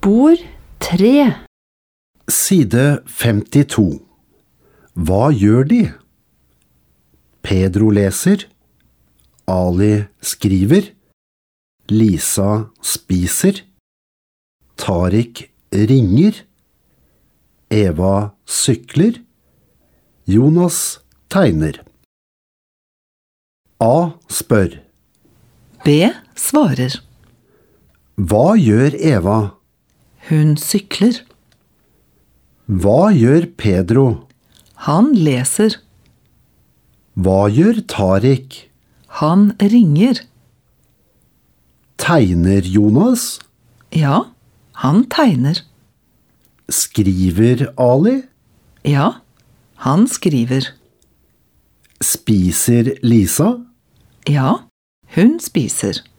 Spor 3. Side 52. Hva gjør de? Pedro leser, Ali skriver, Lisa spiser, Tarik ringer, Eva sykler, Jonas tegner. A spør. B svarer. Hva gjør Eva? Hun sykler. Hva gjør Pedro? Han leser. Hva gjør Tarik? Han ringer. Tegner Jonas? Ja, han tegner. Skriver Ali? Ja, han skriver. Spiser Lisa? Ja, hun spiser.